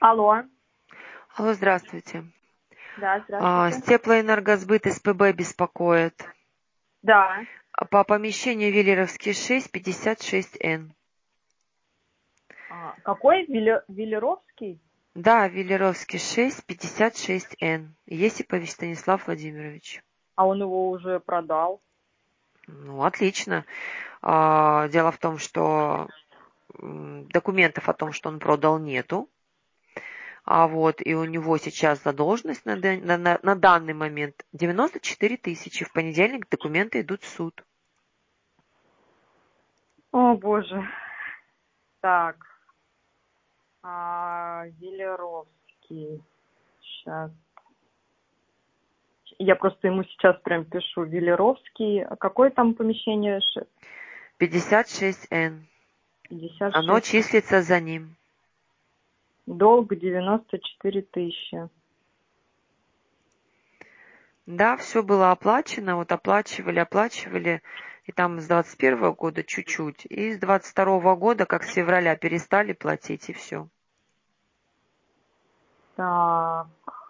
Алло, Алло, здравствуйте. да, здравствуйте. С теплоэнергосбыт СПБ беспокоит. Да, По помещению Виллеровский 6, 56Н. какой Велеровский? Да, Виллеровский 6, 56Н. Есипович Станислав Владимирович. А он его уже продал. Ну, отлично. Дело в том, что документов о том, что он продал, нету. И у него сейчас задолженность на данный момент 94 тысячи. В понедельник документы идут в суд. О, боже. Так, Велеровский. Сейчас. Я просто ему сейчас прям пишу. Велеровский. А какое там помещение? 56Н. 56. Оно числится за ним. Долг 94 тысячи. Да, все было оплачено, оплачивали, и там с 21 года чуть-чуть, и с 22 года, как с февраля, перестали платить, и все. Так.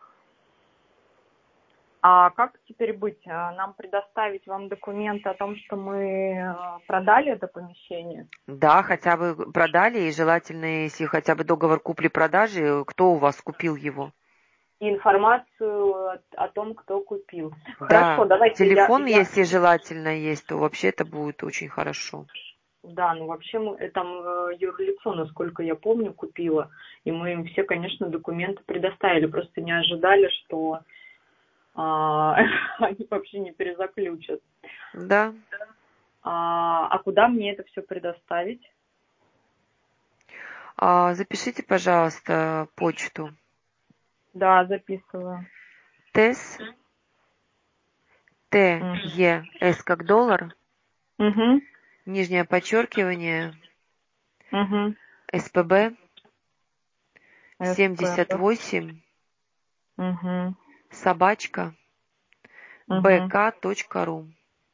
А как теперь быть? Нам предоставить вам документы о том, что мы продали это помещение? Да, хотя бы продали, и желательно, если хотя бы договор купли-продажи, кто у вас купил его. Информацию о том, кто купил. Хорошо, Да, давайте телефон, если желательно есть, то вообще это будет очень хорошо. Да, ну вообще там юрлицо, насколько я помню, купила, и мы им все, конечно, документы предоставили, просто не ожидали, что они вообще не перезаключат. Да. А куда мне это все предоставить? Запишите, пожалуйста, почту. Да, записываю. ТЭС, ТЕС как доллар, Угу. нижнее подчеркивание, Угу. СПБ, СП. 78, Угу. собачка, Угу. bk.ru.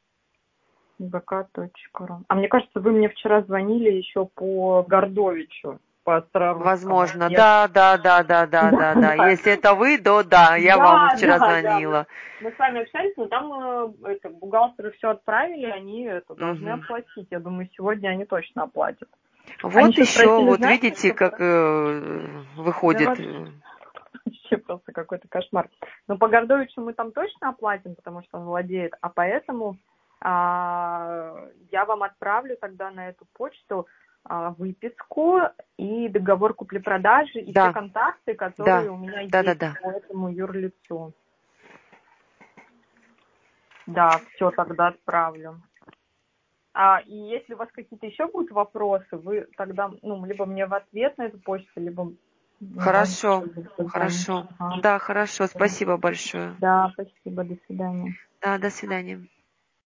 bk.ru. А мне кажется, вы мне вчера звонили еще по Гордовичу, по Острорусскому. Возможно, да. Да. Если это вы, то да, я вам вчера Да. звонила. Мы с вами общались, но там бухгалтеры все отправили, они это должны Мгм. оплатить. Я думаю, сегодня они точно оплатят. Они Вот еще еще, спросили, вот знаете, видите, что как да выходит. вообще просто какой-то кошмар. Но по Гордовичу мы там точно оплатим, потому что он владеет, а поэтому я вам отправлю тогда на эту почту выписку и договор купли-продажи и все Да, контакты, которые да, у меня есть да. по этому юрлицу. Да, все тогда отправлю. И если у вас какие-то еще будут вопросы, вы тогда, либо мне в ответ на эту почту, либо можете Хорошо, позвонить. хорошо. Ага. Да, хорошо, спасибо большое. Да, спасибо, до свидания. Да, до свидания.